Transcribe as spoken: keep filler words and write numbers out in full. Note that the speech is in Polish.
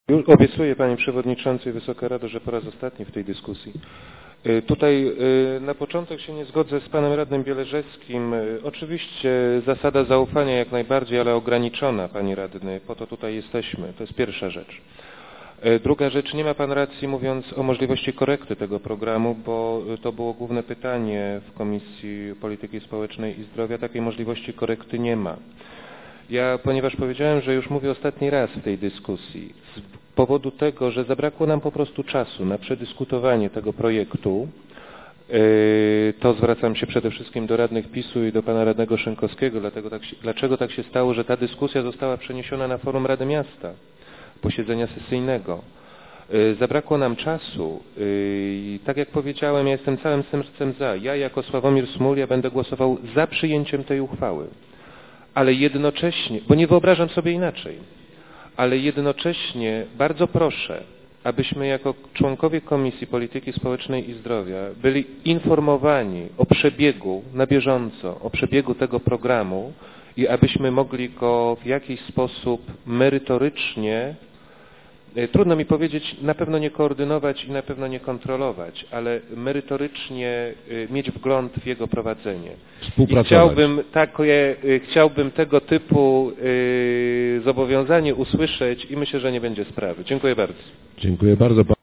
Już obiecuję, Panie Przewodniczący i Wysoka Rado, że po raz ostatni w tej dyskusji. Tutaj na początek się nie zgodzę z Panem Radnym Bieleżewskim. Oczywiście zasada zaufania jak najbardziej, ale ograniczona, Panie Radny, po to tutaj jesteśmy. To jest pierwsza rzecz. Druga rzecz, nie ma Pan racji mówiąc o możliwości korekty tego programu, bo to było główne pytanie w Komisji Polityki Społecznej i Zdrowia. Takiej możliwości korekty nie ma. Ja, ponieważ powiedziałem, że już mówię ostatni raz w tej dyskusji, z powodu tego, że zabrakło nam po prostu czasu na przedyskutowanie tego projektu, to zwracam się przede wszystkim do radnych PiSu i do pana radnego Szynkowskiego, dlatego tak się, dlaczego tak się stało, że ta dyskusja została przeniesiona na forum Rady Miasta, posiedzenia sesyjnego. Zabrakło nam czasu i tak jak powiedziałem, ja jestem całym sercem za. Ja jako Sławomir Smulia będę głosował za przyjęciem tej uchwały. Ale jednocześnie, bo nie wyobrażam sobie inaczej, ale jednocześnie bardzo proszę, abyśmy jako członkowie Komisji Polityki Społecznej i Zdrowia byli informowani o przebiegu na bieżąco, o przebiegu tego programu i abyśmy mogli go w jakiś sposób merytorycznie, trudno mi powiedzieć, na pewno nie koordynować i na pewno nie kontrolować, ale merytorycznie mieć wgląd w jego prowadzenie. I chciałbym, takie, chciałbym tego typu zobowiązanie usłyszeć i myślę, że nie będzie sprawy. Dziękuję bardzo. Dziękuję bardzo.